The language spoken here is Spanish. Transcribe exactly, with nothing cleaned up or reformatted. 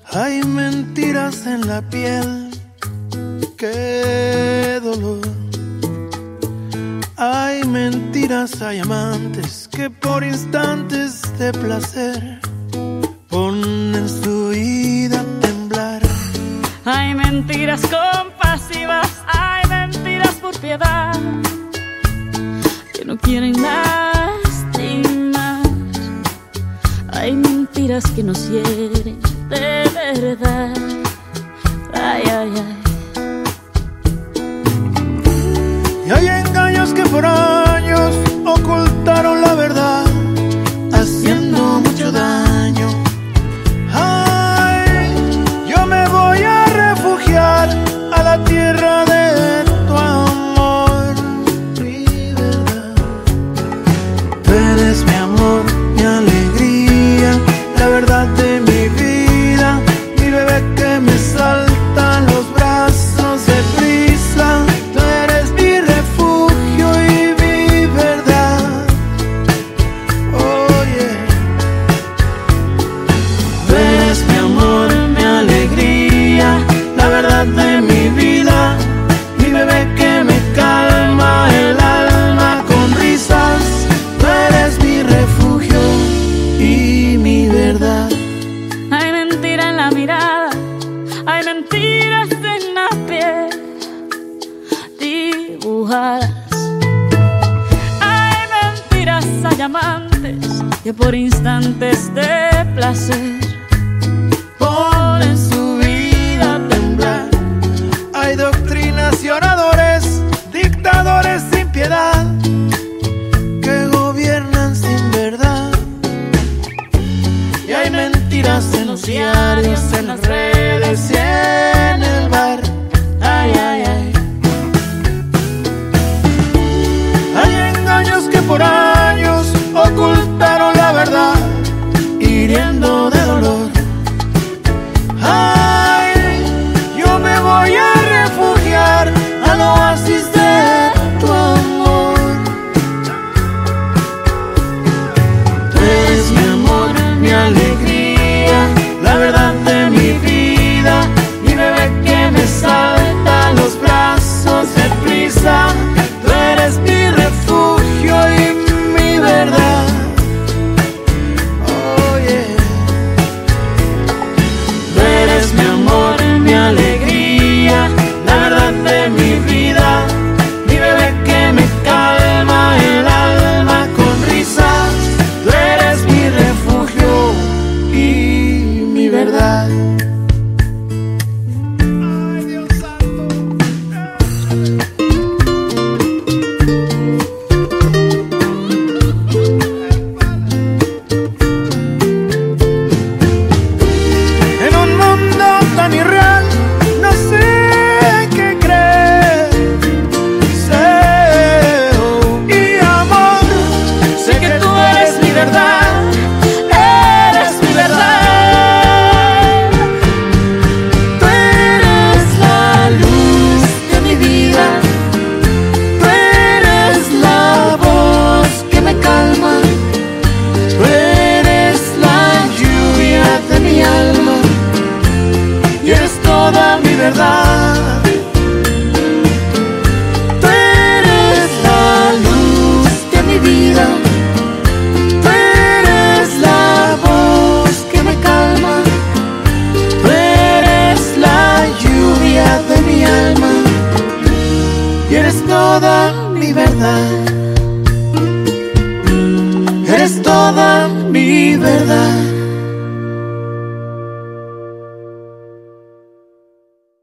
Hay mentiras en la piel, qué dolor. Hay mentiras, hay amantes que por instantes de placer ponen su vida a temblar. Hay mentiras compasivas, hay mentiras por piedad, que no quieren lastimar. Hay mentiras que nos hieren de verdad. Ay, ay, ay. Y hay engaños que por años ocultaron la verdad, haciendo mucho daño. Ay, yo me voy a refugiar a la tierra de tu amor, mi verdad. Tú eres mi amor, mi alegría, la verdad de mi vida, mi bebé que me salta en los brazos de prisa. Tú eres mi refugio y mi verdad. Oh yeah. Tú eres mi amor, mi alegría, la verdad de mi vida, mi bebé que me calma el alma con risas. Tú eres mi refugio y mi verdad. Hay mentira en la mirada, hay mentiras en la piel dibujadas. Hay mentiras, hay amantes que por instantes de placer Ponen su vida a temblar. Hay doctrinas y oradores, dictadores sin piedad, que gobiernan sin verdad. Y hay mentiras en los diarios, en las redes y en el bar. Ay, ay, ay. Hay engaños que por años ocultaron la verdad, hiriendo de dolor. Ay, yo me voy a refugiar al oasis de tu amor. Tú eres mi amor, mi alegría, la verdad de mi vida, mi bebé que me salta en los brazos de prisa. Tú eres mi refugio y mi verdad. Oh yeah. Tú eres mi amor, mi alegría, la verdad de mi vida, mi bebé que me calma el alma con risas. Tú eres mi refugio y mi verdad. Ay, Dios santo. En un mundo tan irreal, no sé qué creer. Deseo y amor, sé que tú eres mi verdad, eres mi verdad. Tú eres la luz de mi vida, tú eres la voz que me calma, tú eres la lluvia de mi alma y eres toda mi verdad. Tú eres la luz de mi vida, tú eres la voz que me calma, tú eres la lluvia de mi alma y eres toda mi verdad. Eres toda mi verdad.